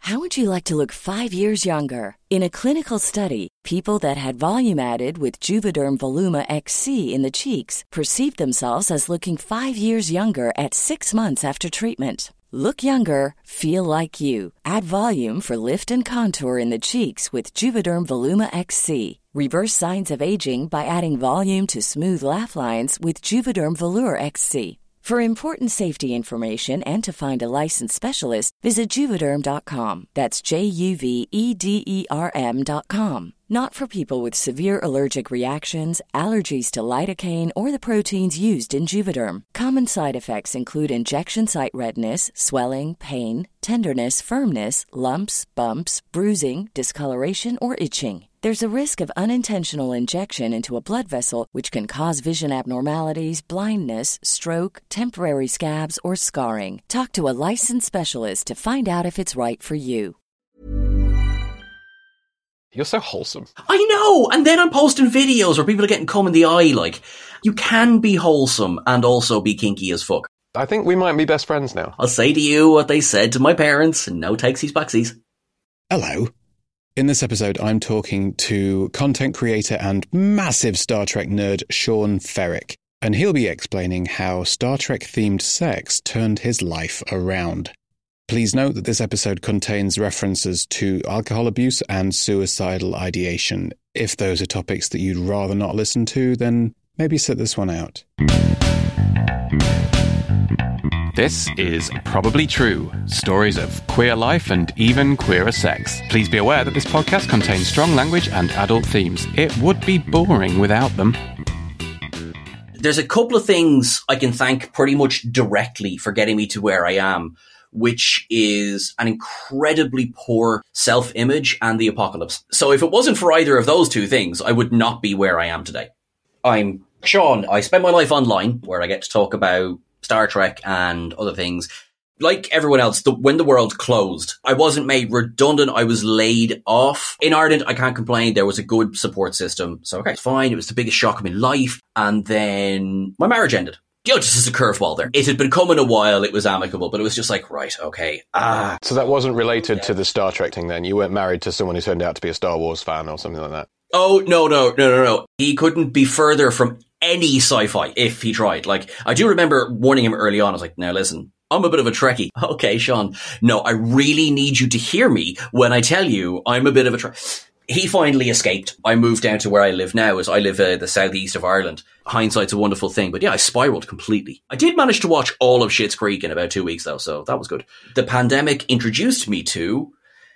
How would you like to look 5 years younger? In a clinical study, people that had volume added with Juvederm Voluma XC in the cheeks perceived themselves as looking 5 years younger at 6 months after treatment. Look younger, feel like you. Add volume for lift and contour in the cheeks with Juvederm Voluma XC. Reverse signs of aging by adding volume to smooth laugh lines with Juvederm Volure XC. For important safety information and to find a licensed specialist, visit Juvederm.com. That's JUVEDERM.com. Not for people with severe allergic reactions, allergies to lidocaine, or the proteins used in Juvederm. Common side effects include injection site redness, swelling, pain, tenderness, firmness, lumps, bumps, bruising, discoloration, or itching. There's a risk of unintentional injection into a blood vessel, which can cause vision abnormalities, blindness, stroke, temporary scabs, or scarring. Talk to a licensed specialist to find out if it's right for you. You're so wholesome. I know! And then I'm posting videos where people are getting cum in the eye, like, you can be wholesome and also be kinky as fuck. I think we might be best friends now. I'll say to you what they said to my parents, no takesies backsies. Hello. In this episode, I'm talking to content creator and massive Star Trek nerd Sean Ferrick, and he'll be explaining how Star Trek-themed sex turned his life around. Please note that this episode contains references to alcohol abuse and suicidal ideation. If those are topics that you'd rather not listen to, then maybe sit this one out. This is Probably True, stories of queer life and even queerer sex. Please be aware that this podcast contains strong language and adult themes. It would be boring without them. There's a couple of things I can thank pretty much directly for getting me to where I am, which is an incredibly poor self-image and the apocalypse. So if it wasn't for either of those two things, I would not be where I am today. I'm Sean. I spend my life online, where I get to talk about Star Trek and other things. Like everyone else, when the world closed, I wasn't made redundant. I was laid off. In Ireland, I can't complain. There was a good support system. So, okay, it's fine. It was the biggest shock of my life. And then my marriage ended. Just as a curveball there. It had been coming a while. It was amicable, but it was just like, right, okay. So that wasn't related to the Star Trek thing then? You weren't married to someone who turned out to be a Star Wars fan or something like that? Oh, no. He couldn't be further from any sci-fi if he tried. Like, I do remember warning him early on. I was like, now listen, I'm a bit of a Trekkie. Okay, Sean. No, I really need you to hear me when I tell you I'm a bit of a Trekkie. He finally escaped. I moved down to where I live now, as I live the southeast of Ireland. Hindsight's a wonderful thing, but yeah, I spiraled completely. I did manage to watch all of Schitt's Creek in about 2 weeks though, so that was good. The pandemic introduced me to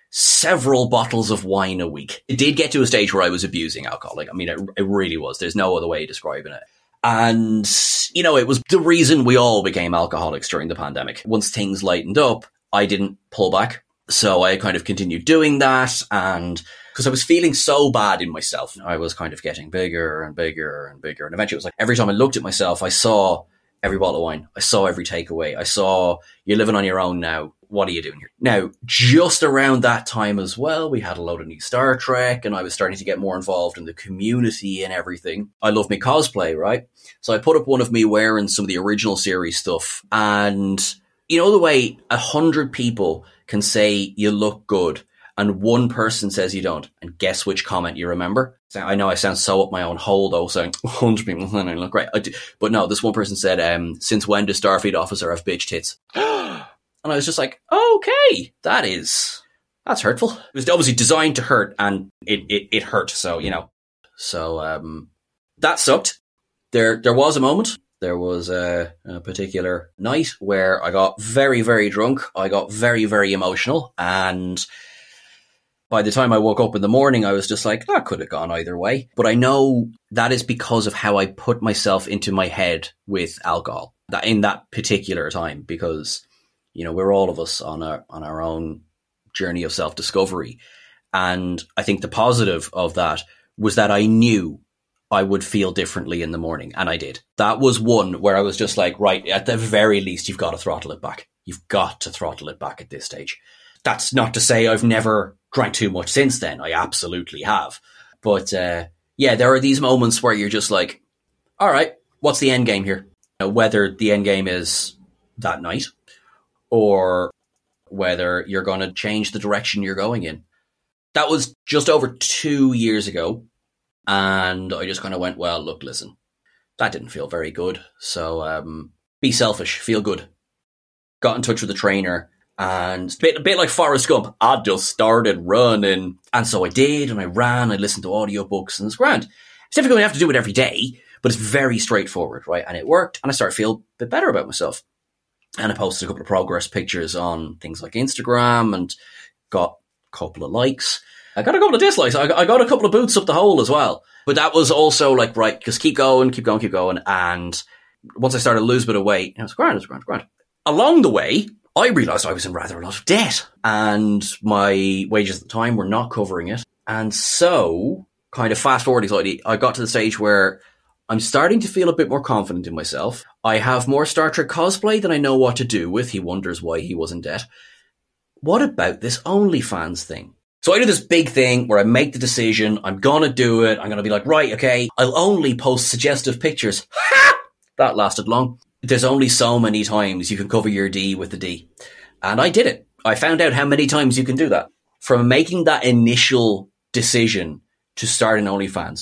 several bottles of wine a week. It did get to a stage where I was abusing alcohol. Like, I mean, it really was. There's no other way of describing it. And, you know, it was the reason we all became alcoholics during the pandemic. Once things lightened up, I didn't pull back. So I kind of continued doing that, and because I was feeling so bad in myself, I was kind of getting bigger and bigger and bigger. And eventually it was like, every time I looked at myself, I saw every bottle of wine. I saw every takeaway. I saw, you're living on your own now. What are you doing here? Now, just around that time as well, we had a load of new Star Trek, and I was starting to get more involved in the community and everything. I love me cosplay, right? So I put up one of me wearing some of the original series stuff. And you know the way 100 people can say you look good and one person says you don't, and guess which comment you remember? I know I sound so up my own hole though, saying 100 people and I look great. But no, this one person said, since when does Starfleet officer have bitch tits? And I was just like, okay, that's hurtful. It was obviously designed to hurt, and it hurt. So, you know, that sucked. There was a moment. There was a particular night where I got very, very drunk. I got very, very emotional. And by the time I woke up in the morning, I was just like, that could have gone either way. But I know that is because of how I put myself into my head with alcohol in that particular time, because, you know, we're all of us on our own journey of self-discovery. And I think the positive of that was that I knew I would feel differently in the morning. And I did. That was one where I was just like, right, at the very least, you've got to throttle it back. You've got to throttle it back at this stage. That's not to say I've never drank too much since then. I absolutely have. But yeah, there are these moments where you're just like, all right, what's the end game here? Whether the end game is that night or whether you're going to change the direction you're going in. That was just over 2 years ago. And I just kind of went, well, look, listen, that didn't feel very good. So be selfish, feel good. Got in touch with the trainer, and a bit like Forrest Gump, I just started running. And so I did, and I ran, I listened to audiobooks, and it's grand. It's difficult, you have to do it every day, but it's very straightforward, right? And it worked, and I started to feel a bit better about myself. And I posted a couple of progress pictures on things like Instagram and got a couple of likes. I got a couple of dislikes. I got a couple of boots up the hole as well. But that was also like, right, just keep going. And once I started to lose a bit of weight, it was grand. Along the way, I realised I was in rather a lot of debt. And my wages at the time were not covering it. And so, kind of fast forwarding slightly, I got to the stage where I'm starting to feel a bit more confident in myself. I have more Star Trek cosplay than I know what to do with. He wonders why he was in debt. What about this OnlyFans thing? So I do this big thing where I make the decision, I'm going to do it, I'm going to be like, right, okay, I'll only post suggestive pictures. Ha! That lasted long. There's only so many times you can cover your D with the D. And I did it. I found out how many times you can do that. From making that initial decision to start an OnlyFans,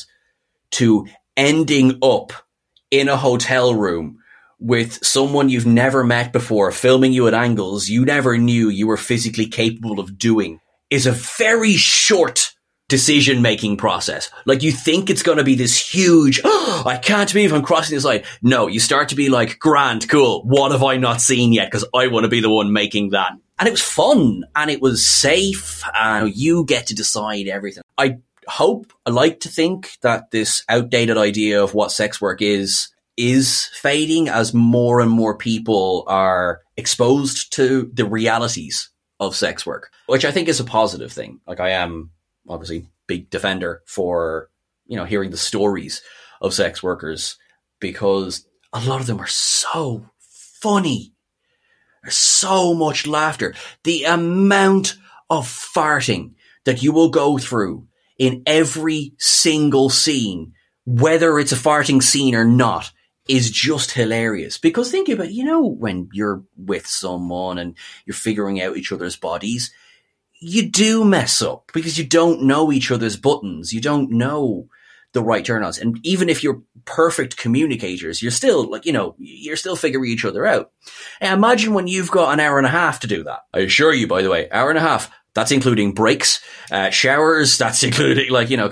to ending up in a hotel room with someone you've never met before, filming you at angles you never knew you were physically capable of doing, is a very short decision-making process. Like, you think it's going to be this huge, I can't believe I'm crossing this line. No, you start to be like, grand, cool, what have I not seen yet? Because I want to be the one making that. And it was fun, and it was safe, and you get to decide everything. I like to think that this outdated idea of what sex work is fading as more and more people are exposed to the realities of sex work, which I think is a positive thing. Like, I am obviously big defender for, hearing the stories of sex workers, because a lot of them are so funny. There's so much laughter. The amount of farting that you will go through in every single scene, whether it's a farting scene or not, is just hilarious. Because think about, when you're with someone and you're figuring out each other's bodies, you do mess up because you don't know each other's buttons. You don't know the right turn-ons. And even if you're perfect communicators, you're still you're still figuring each other out. And imagine when you've got an hour and a half to do that. I assure you, by the way, hour and a half, that's including breaks, showers, that's including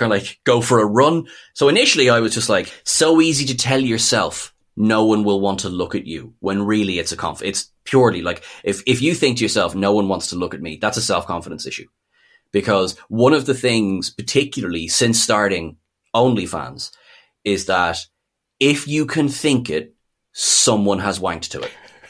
go for a run. So initially I was just like, so easy to tell yourself no one will want to look at you, when really it's it's purely like, if you think to yourself, no one wants to look at me, that's a self-confidence issue. Because one of the things, particularly since starting OnlyFans, is that if you can think it, someone has wanked to it.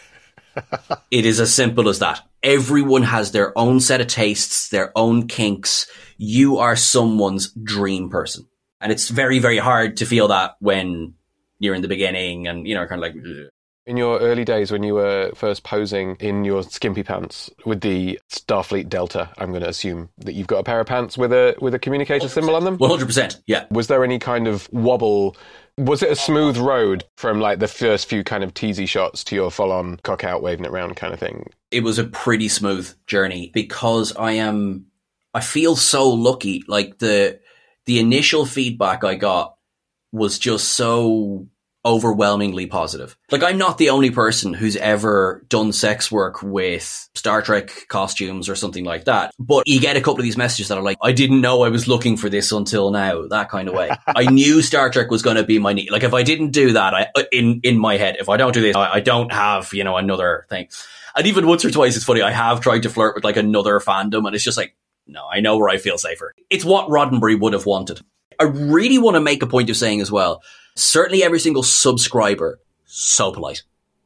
It is as simple as that. Everyone has their own set of tastes, their own kinks. You are someone's dream person. And it's very, very hard to feel that when you're in the beginning and, kind of like... In your early days when you were first posing in your skimpy pants with the Starfleet Delta, I'm going to assume that you've got a pair of pants with a communicator 100%. Symbol on them? 100%, yeah. Was there any kind of wobble? Was it a smooth road from like the first few kind of teasy shots to your full-on cock out waving it around kind of thing? It was a pretty smooth journey because I feel so lucky. Like the initial feedback I got was just so overwhelmingly positive. Like, I'm not the only person who's ever done sex work with Star Trek costumes or something like that. But you get a couple of these messages that are like, I didn't know I was looking for this until now, that kind of way. I knew Star Trek was going to be my need. Like, if I didn't do that, in my head, if I don't do this, I don't have, another thing. And even once or twice, it's funny, I have tried to flirt with like another fandom, and it's just like, no, I know where I feel safer. It's what Roddenberry would have wanted. I really want to make a point of saying as well, certainly every single subscriber, so polite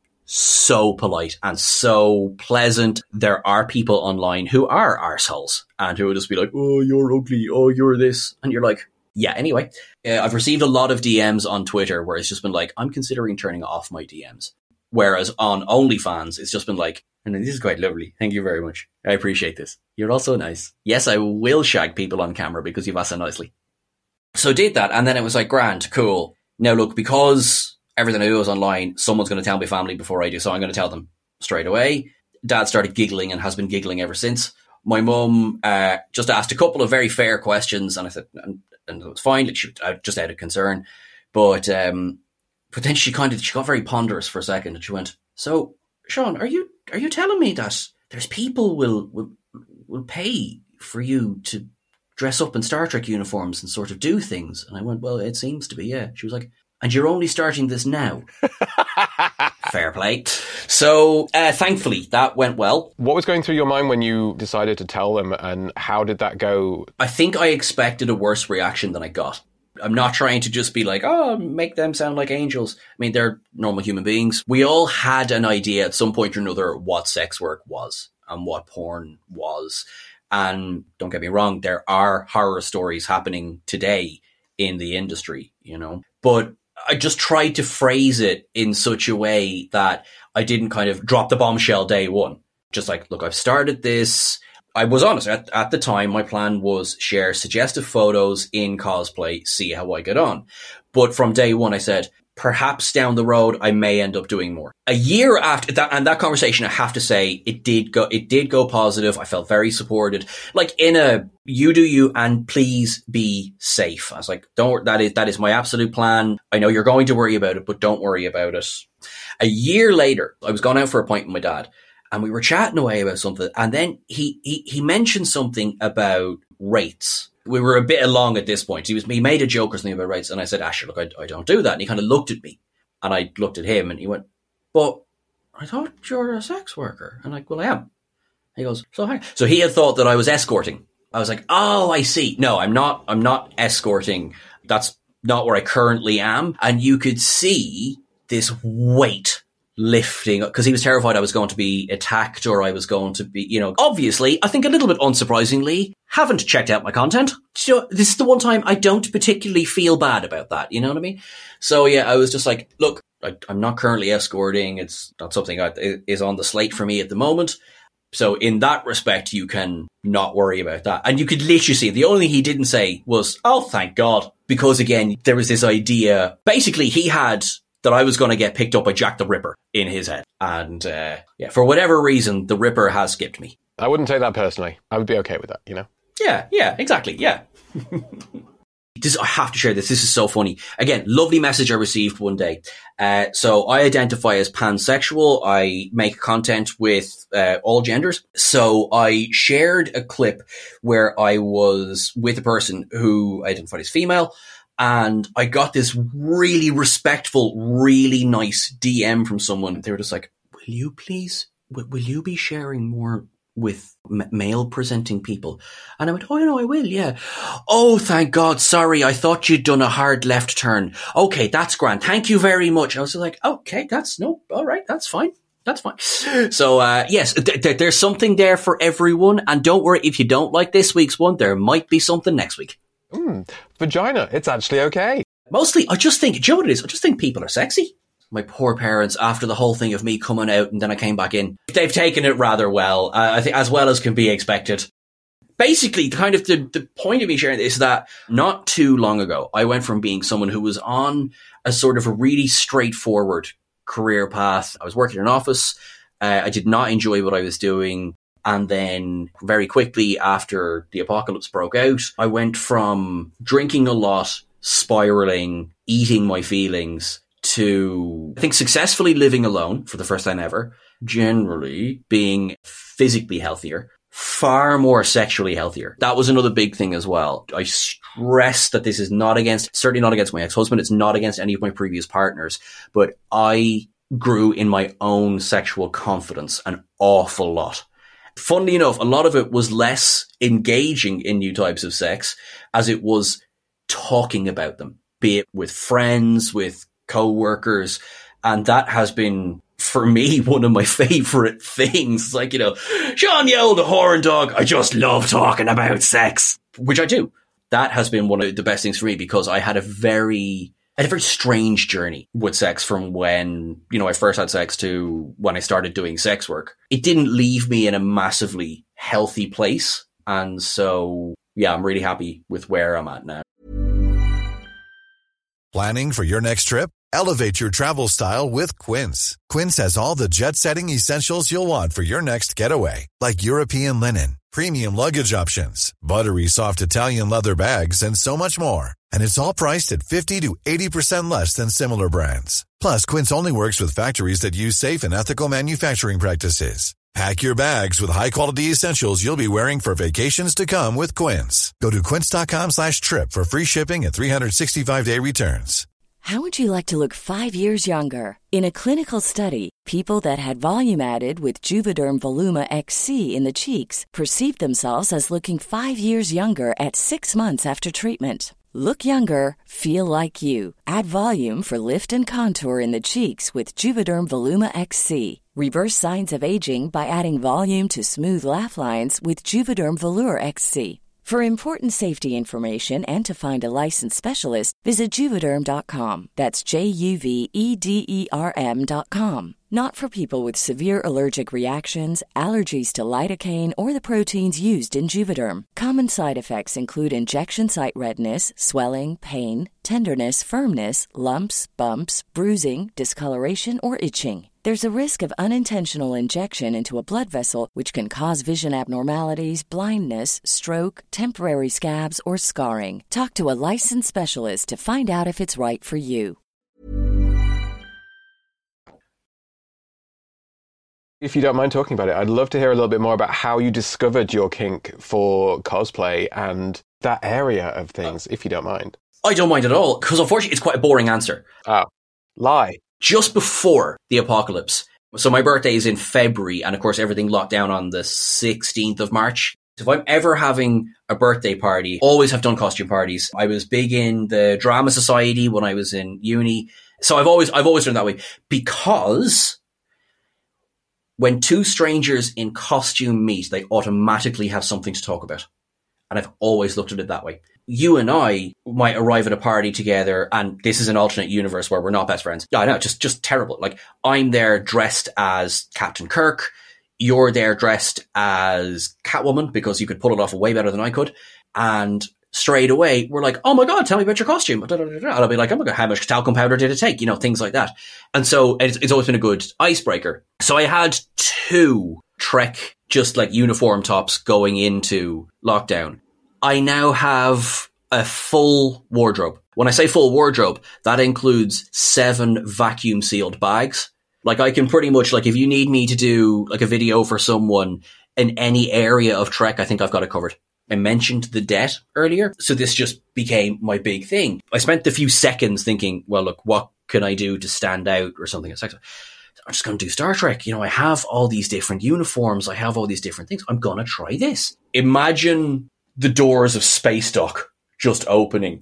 and so pleasant. There are people online who are arseholes and who will just be like, oh, you're ugly. Oh, you're this. And you're like, yeah, anyway. I've received a lot of DMs on Twitter where it's just been like, I'm considering turning off my DMs. Whereas on OnlyFans, it's just been like, and this is quite lovely. Thank you very much. I appreciate this. You're also nice. Yes, I will shag people on camera because you've asked so nicely. So I did that. And then it was like, grand, cool. Now, look, because everything I do is online, someone's going to tell my family before I do, so I'm going to tell them straight away. Dad started giggling and has been giggling ever since. My mum just asked a couple of very fair questions, and I said, and it was fine, like just out of concern. But then she got very ponderous for a second, and she went, "So, Sean, are you telling me that there's people will pay for you to dress up in Star Trek uniforms and sort of do things?" And I went, "Well, it seems to be, yeah." She was like, "And you're only starting this now?" Fair play. So, thankfully, that went well. What was going through your mind when you decided to tell them, and how did that go? I think I expected a worse reaction than I got. I'm not trying to just be like, oh, make them sound like angels. I mean, they're normal human beings. We all had an idea at some point or another what sex work was and what porn was. And don't get me wrong, there are horror stories happening today in the industry, you know. But I just tried to phrase it in such a way that I didn't kind of drop the bombshell day one. Just like, look, I've started this. I was honest. At the time, my plan was share suggestive photos in cosplay, see how I get on. But from day one, I said, perhaps down the road, I may end up doing more. A year after that, and that conversation, I have to say, it did go positive. I felt very supported. Like in a, you do you and please be safe. I was like, that is my absolute plan. I know you're going to worry about it, but don't worry about it. A year later, I was going out for a pint with my dad, and we were chatting away about something. And then he mentioned something about rates. We were a bit along at this point. He made a joke or something about rates. And I said, Asher, look, I don't do that. And he kind of looked at me, and I looked at him, and he went, but I thought you're a sex worker. And I'm like, well, I am. He goes, so he had thought that I was escorting. I was like, oh, I see. No, I'm not escorting. That's not where I currently am. And you could see this weight lifting, because he was terrified I was going to be attacked or I was going to be, you know, obviously, I think a little bit unsurprisingly, haven't checked out my content. So this is the one time I don't particularly feel bad about that. You know what I mean? So yeah, I was just like, look, I'm not currently escorting. It's not something that is on the slate for me at the moment. So in that respect, you can not worry about that. And you could literally see, the only thing he didn't say was, oh, thank God. Because again, there was this idea, basically he had that I was going to get picked up by Jack the Ripper in his head. And yeah, for whatever reason, the Ripper has skipped me. I wouldn't take that personally. I would be okay with that, you know? Yeah, exactly, yeah. I have to share this. This is so funny. Again, lovely message I received one day. So I identify as pansexual. I make content with all genders. So I shared a clip where I was with a person who identified as female, and I got this really respectful, really nice DM from someone. They were just like, will you be sharing more with male presenting people? And I went, oh, you know, I will, yeah. Oh, thank God. Sorry, I thought you'd done a hard left turn. Okay, that's grand. Thank you very much. I was like, okay, all right, that's fine. That's fine. So, yes, there's something there for everyone. And don't worry, if you don't like this week's one, there might be something next week. Vagina, it's actually okay. Mostly, I just think, do you know what it is? I just think people are sexy. My poor parents, after the whole thing of me coming out and then I came back in, they've taken it rather well. I think as well as can be expected. Basically, kind of the point of me sharing this is that not too long ago, I went from being someone who was on a sort of a really straightforward career path. I was working in an office. I did not enjoy what I was doing. And then very quickly after the apocalypse broke out, I went from drinking a lot, spiraling, eating my feelings, to, I think, successfully living alone for the first time ever, generally being physically healthier, far more sexually healthier. That was another big thing as well. I stress that this is certainly not against my ex-husband. It's not against any of my previous partners, but I grew in my own sexual confidence an awful lot. Funnily enough, a lot of it was less engaging in new types of sex as it was talking about them, be it with friends, with co-workers. And that has been, for me, one of my favorite things. It's like, you know, Sean, you old horn dog, I just love talking about sex, which I do. That has been one of the best things for me, because I had a very strange journey with sex from when, you know, I first had sex to when I started doing sex work. It didn't leave me in a massively healthy place. And so, yeah, I'm really happy with where I'm at now. Planning for your next trip? Elevate your travel style with Quince. Quince has all the jet-setting essentials you'll want for your next getaway, like European linen, premium luggage options, buttery soft Italian leather bags, and so much more. And it's all priced at 50 to 80% less than similar brands. Plus, Quince only works with factories that use safe and ethical manufacturing practices. Pack your bags with high-quality essentials you'll be wearing for vacations to come with Quince. Go to quince.com/trip for free shipping and 365-day returns. How would you like to look 5 years younger? In a clinical study, people that had volume added with Juvederm Voluma XC in the cheeks perceived themselves as looking 5 years younger at 6 months after treatment. Look younger, feel like you. Add volume for lift and contour in the cheeks with Juvederm Voluma XC. Reverse signs of aging by adding volume to smooth laugh lines with Juvederm Volure XC. For important safety information and to find a licensed specialist, visit Juvederm.com. That's JUVEDERM.com. Not for people with severe allergic reactions, allergies to lidocaine, or the proteins used in Juvederm. Common side effects include injection site redness, swelling, pain, tenderness, firmness, lumps, bumps, bruising, discoloration, or itching. There's a risk of unintentional injection into a blood vessel, which can cause vision abnormalities, blindness, stroke, temporary scabs, or scarring. Talk to a licensed specialist to find out if it's right for you. If you don't mind talking about it, I'd love to hear a little bit more about how you discovered your kink for cosplay and that area of things, if you don't mind. I don't mind at all, because unfortunately it's quite a boring answer. Oh, lie. Just before the apocalypse. So my birthday is in February, and of course everything locked down on the 16th of March. If I'm ever having a birthday party, always have done costume parties. I was big in the drama society when I was in uni. So I've always done it that way, because when two strangers in costume meet, they automatically have something to talk about. And I've always looked at it that way. You and I might arrive at a party together, and this is an alternate universe where we're not best friends. Yeah, I know, just terrible. Like, I'm there dressed as Captain Kirk. You're there dressed as Catwoman, because you could pull it off way better than I could. And straight away, we're like, oh my God, tell me about your costume. And I'll be like, oh my God, how much talcum powder did it take? You know, things like that. And so it's always been a good icebreaker. So I had 2 Trek, just like uniform tops going into lockdown. I now have a full wardrobe. When I say full wardrobe, that includes 7 vacuum sealed bags. Like, I can pretty much, like, if you need me to do like a video for someone in any area of Trek, I think I've got it covered. I mentioned the debt earlier, so this just became my big thing. I spent a few seconds thinking, well, look, what can I do to stand out or something? It's like, I'm just going to do Star Trek. You know, I have all these different uniforms. I have all these different things. I'm going to try this. Imagine the doors of Space Dock just opening.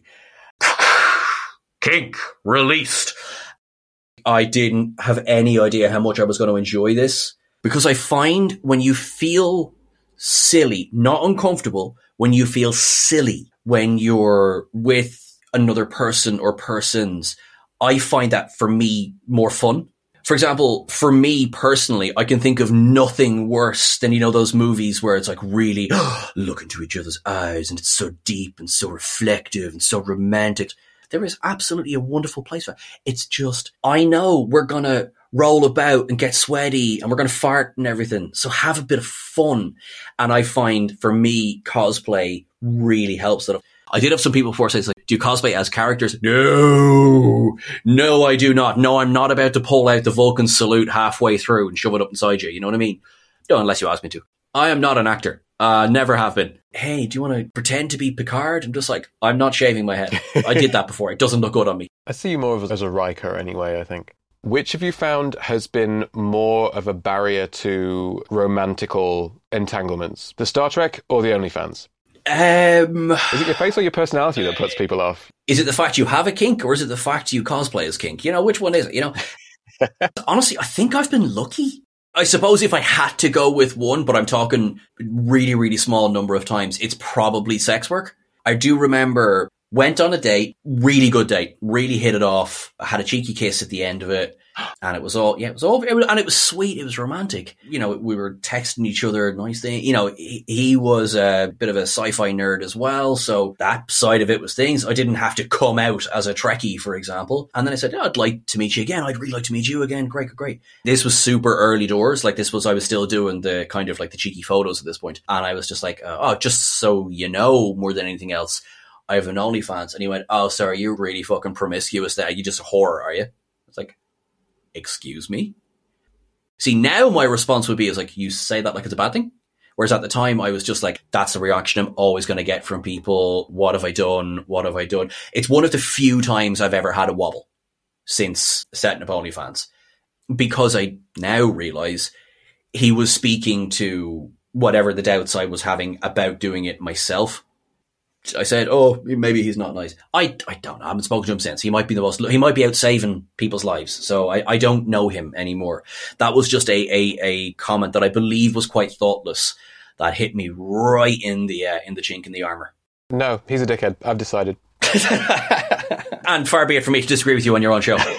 Kink released. I didn't have any idea how much I was going to enjoy this, because I find when you feel silly, not uncomfortable, when you feel silly when you're with another person or persons, I find that for me more fun. For example, for me personally, I can think of nothing worse than, you know, those movies where it's like really look into each other's eyes and it's so deep and so reflective and so romantic. There is absolutely a wonderful place for it. It's just, I know we're going to roll about and get sweaty and we're going to fart and everything. So have a bit of fun. And I find, for me, cosplay really helps that. I did have some people before say, it's like, do you cosplay as characters? No, I do not. No, I'm not about to pull out the Vulcan salute halfway through and shove it up inside you. You know what I mean? No, unless you ask me to. I am not an actor. Never have been. Hey, do you want to pretend to be Picard? I'm just like, I'm not shaving my head. I did that before. It doesn't look good on me. I see you more as a Riker anyway, I think. Which have you found has been more of a barrier to romantical entanglements? The Star Trek or the OnlyFans? Is it your face or your personality that puts people off? Is it the fact you have a kink, or is it the fact you cosplay as kink? You know, which one is it? You know, honestly, I think I've been lucky. I suppose if I had to go with one, but I'm talking really, really small number of times, it's probably sex work. I do remember Went on a date, really good date, really hit it off. I had a cheeky kiss at the end of it. And it was all, and it was sweet. It was romantic. You know, we were texting each other, nice thing. You know, he was a bit of a sci-fi nerd as well. So that side of it was things. I didn't have to come out as a Trekkie, for example. And then I said, I'd like to meet you again. I'd really like to meet you again. Great. This was super early doors. Like I was still doing the kind of like the cheeky photos at this point. And I was just like, just so you know, more than anything else, I have an OnlyFans. And he went, oh, sorry, you're really fucking promiscuous there. You just a whore, are you? It's like, excuse me? See, now my response would be is like, you say that like it's a bad thing? Whereas at the time I was just like, that's the reaction I'm always going to get from people. What have I done? It's one of the few times I've ever had a wobble since setting up OnlyFans, because I now realize he was speaking to whatever the doubts I was having about doing it myself. I said, oh, maybe he's not nice. I don't know. I haven't spoken to him since. He might be out saving people's lives. So I don't know him anymore. That was just a comment that I believe was quite thoughtless that hit me right in the chink in the armor. No, he's a dickhead. I've decided. And far be it from me to disagree with you on your own show.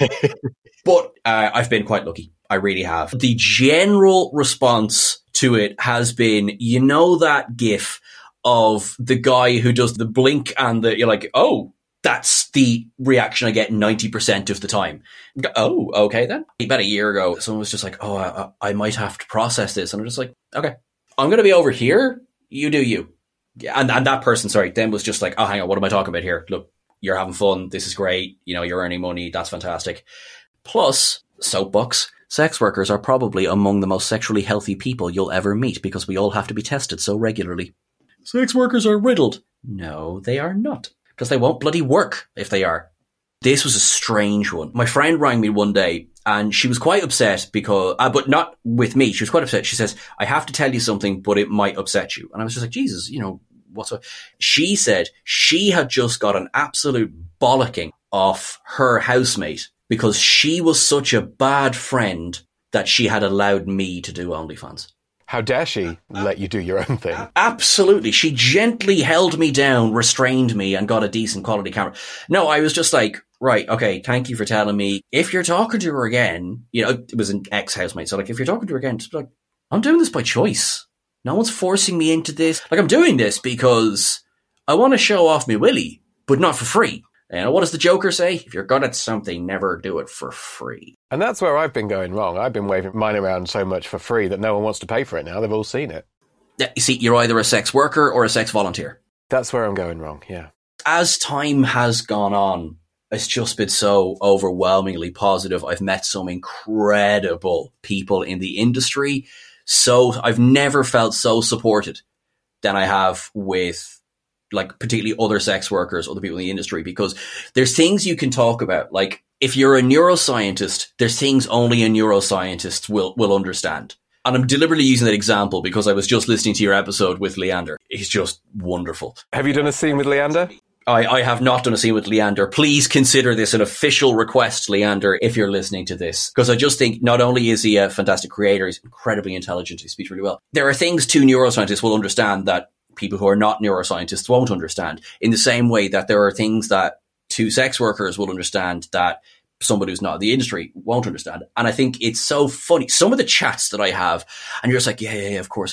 But I've been quite lucky. I really have. The general response to it has been, you know, that GIF of the guy who does the blink and you're like, oh, that's the reaction I get 90% of the time. Oh, okay then. About a year ago, someone was just like, oh, I might have to process this. And I'm just like, okay, I'm going to be over here. You do you. And that person, then was just like, oh, hang on, what am I talking about here? Look, you're having fun. This is great. You know, you're earning money. That's fantastic. Plus, soapbox, sex workers are probably among the most sexually healthy people you'll ever meet because we all have to be tested so regularly. Sex workers are riddled. No, they are not. Because they won't bloody work if they are. This was a strange one. My friend rang me one day and she was quite upset because, but not with me. She was quite upset. She says, I have to tell you something, but it might upset you. And I was just like, Jesus, you know, what's up? She said she had just got an absolute bollocking off her housemate because she was such a bad friend that she had allowed me to do OnlyFans. How dare she let you do your own thing? Absolutely. She gently held me down, restrained me, and got a decent quality camera. No, I was just like, right, okay, thank you for telling me. If you're talking to her again, you know, it was an ex-housemate. So like, if you're talking to her again, just be like, I'm doing this by choice. No one's forcing me into this. Like, I'm doing this because I want to show off me willy, but not for free. And what does the Joker say? If you're good at something, never do it for free. And that's where I've been going wrong. I've been waving mine around so much for free that no one wants to pay for it now. They've all seen it. Yeah, you see, you're either a sex worker or a sex volunteer. That's where I'm going wrong, yeah. As time has gone on, it's just been so overwhelmingly positive. I've met some incredible people in the industry. So I've never felt so supported than I have with, like, particularly other sex workers, other people in the industry, because there's things you can talk about. Like, if you're a neuroscientist, there's things only a neuroscientist will understand. And I'm deliberately using that example because I was just listening to your episode with Leander. He's just wonderful. Have you done a scene with Leander? I have not done a scene with Leander. Please consider this an official request, Leander, if you're listening to this. Because I just think not only is he a fantastic creator, he's incredibly intelligent, he speaks really well. There are things two neuroscientists will understand that people who are not neuroscientists won't understand, in the same way that there are things that two sex workers will understand that somebody who's not in the industry won't understand. And I think it's so funny. Some of the chats that I have, and you're just like, yeah, of course.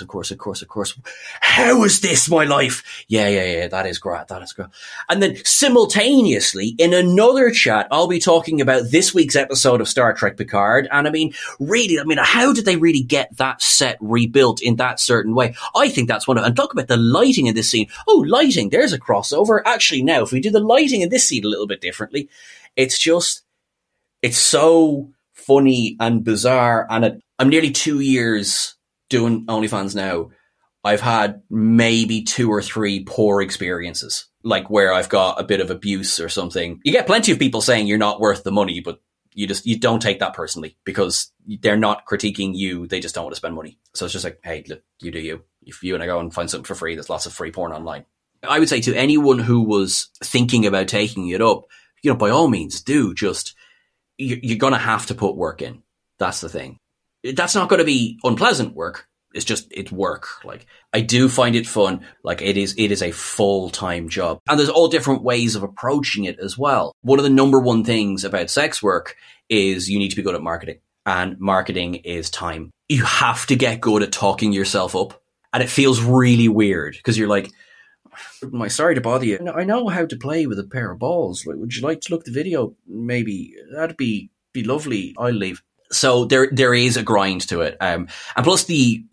How is this my life? Yeah, that is great. And then simultaneously, in another chat, I'll be talking about this week's episode of Star Trek Picard. And really, how did they really get that set rebuilt in that certain way? I think that's and talk about the lighting in this scene. Oh, lighting, there's a crossover. Actually, now, if we do the lighting in this scene a little bit differently, it's so funny and bizarre. And I'm nearly 2 years doing OnlyFans now. I've had maybe 2 or 3 poor experiences, like where I've got a bit of abuse or something. You get plenty of people saying you're not worth the money, but you don't take that personally because they're not critiquing you. They just don't want to spend money. So it's just like, hey, look, you do you. If you and I go and find something for free, there's lots of free porn online. I would say to anyone who was thinking about taking it up, by all means, you're going to have to put work in. That's the thing. That's not going to be unpleasant work. It's work. Like, I do find it fun. Like, it is a full-time job. And there's all different ways of approaching it as well. One of the number one things about sex work is you need to be good at marketing. And marketing is time. You have to get good at talking yourself up. And it feels really weird because you're like, I'm sorry to bother you. I know how to play with a pair of balls. Like, would you like to look at the video? Maybe. That'd be lovely. I'll leave. So there is a grind to it. And plus the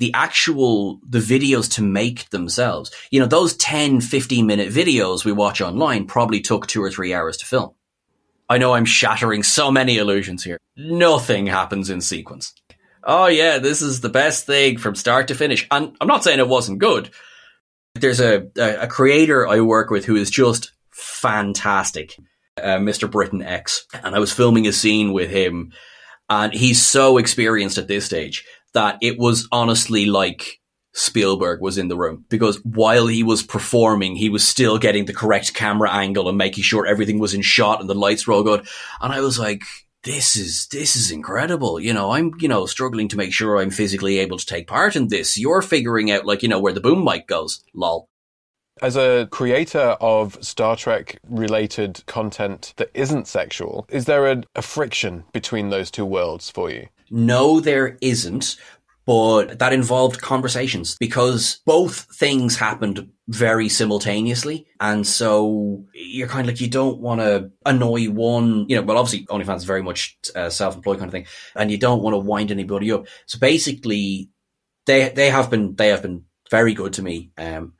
videos to make themselves, you know, those 10, 15 minute videos we watch online probably took 2 or 3 hours to film. I know I'm shattering so many illusions here. Nothing happens in sequence. Oh yeah, this is the best thing from start to finish. And I'm not saying it wasn't good. There's a creator I work with who is just fantastic, Mr. Britain X. And I was filming a scene with him. And he's so experienced at this stage that it was honestly like Spielberg was in the room, because while he was performing, he was still getting the correct camera angle and making sure everything was in shot and the lights were all good. And I was like, this is incredible. You know, I'm, struggling to make sure I'm physically able to take part in this. You're figuring out, like, where the boom mic goes. Lol. As a creator of Star Trek-related content that isn't sexual, is there a friction between those two worlds for you? No, there isn't, but that involved conversations because both things happened very simultaneously. And so you're kind of like, you don't want to annoy one, well, obviously OnlyFans is very much self-employed kind of thing, and you don't want to wind anybody up. So basically, they have been very good to me.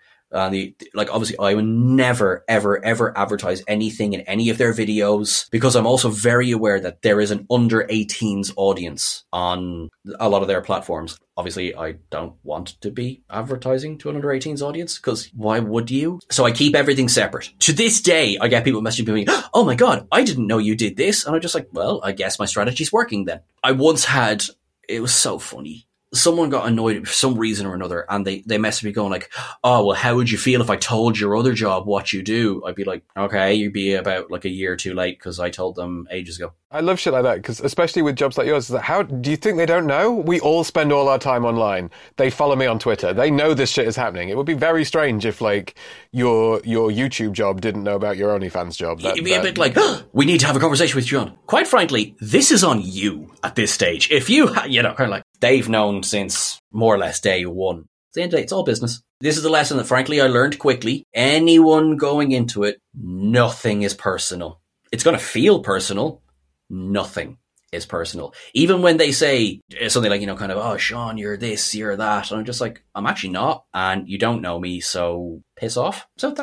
Obviously I would never, ever, ever advertise anything in any of their videos, because I'm also very aware that there is an under 18s audience on a lot of their platforms. Obviously, I don't want to be advertising to an under 18s audience, because why would you? So I keep everything separate. To this day, I get people messaging me, oh my God, I didn't know you did this. And I'm just like, well, I guess my strategy's working then. I once had, it was so funny. Someone got annoyed for some reason or another, and they messaged me going like, oh, well, how would you feel if I told your other job what you do? I'd be like, okay, you'd be about like a year too late because I told them ages ago. I love shit like that, because especially with jobs like yours, how do you think they don't know? We all spend all our time online. They follow me on Twitter. They know this shit is happening. It would be very strange if, like, your YouTube job didn't know about your OnlyFans job. It'd be a bit like, we need to have a conversation with John. Quite frankly, this is on you at this stage. If you, kind of like, they've known since more or less day one. At the end of the day, it's all business. This is the lesson that, frankly, I learned quickly. Anyone going into it, nothing is personal. It's going to feel personal. Nothing is personal. Even when they say something like, oh, Sean, you're this, you're that. And I'm just like, I'm actually not. And you don't know me, so piss off. So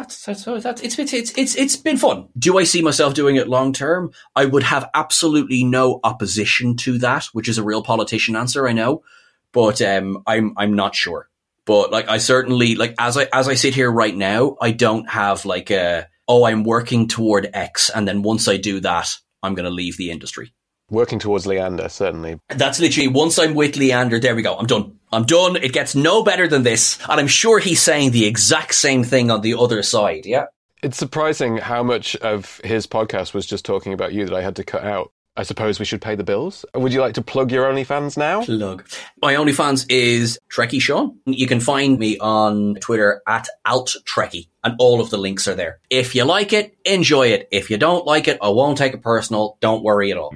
it's been fun. Do I see myself doing it long term? I would have absolutely no opposition to that, which is a real politician answer, I know. But I'm not sure. But like, I certainly, like, as I sit here right now, I don't have like I'm working toward X, and then once I do that, I'm going to leave the industry. Working towards Leander, certainly. That's literally, once I'm with Leander, there we go. I'm done. It gets no better than this. And I'm sure he's saying the exact same thing on the other side, yeah? It's surprising how much of his podcast was just talking about you that I had to cut out. I suppose we should pay the bills. Would you like to plug your OnlyFans now? Plug. My OnlyFans is Trekkie Sean. You can find me on Twitter at AltTrekkie, and all of the links are there. If you like it, enjoy it. If you don't like it, I won't take it personal. Don't worry at all.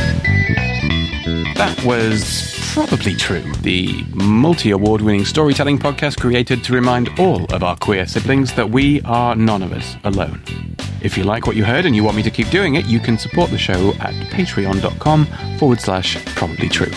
That was Probably True, the multi-award-winning storytelling podcast created to remind all of our queer siblings that we are none of us alone. If you like what you heard and you want me to keep doing it, you can support the show at patreon.com/Probably True.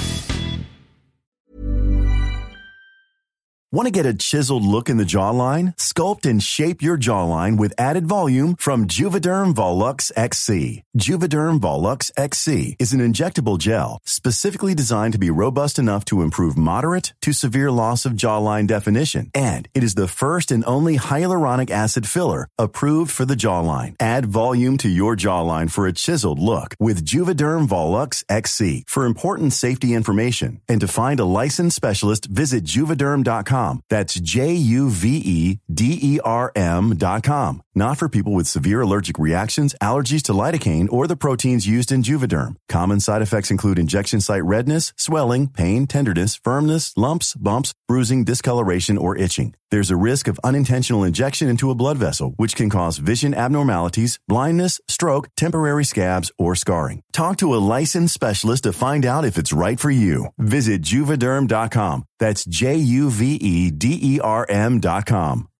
Want to get a chiseled look in the jawline? Sculpt and shape your jawline with added volume from Juvederm Volux XC. Juvederm Volux XC is an injectable gel specifically designed to be robust enough to improve moderate to severe loss of jawline definition. And it is the first and only hyaluronic acid filler approved for the jawline. Add volume to your jawline for a chiseled look with Juvederm Volux XC. For important safety information and to find a licensed specialist, visit Juvederm.com Juvederm.com. That's Juvederm.com. Not for people with severe allergic reactions, allergies to lidocaine, or the proteins used in Juvederm. Common side effects include injection site redness, swelling, pain, tenderness, firmness, lumps, bumps, bruising, discoloration, or itching. There's a risk of unintentional injection into a blood vessel, which can cause vision abnormalities, blindness, stroke, temporary scabs, or scarring. Talk to a licensed specialist to find out if it's right for you. Visit Juvederm.com. That's Juvederm.com.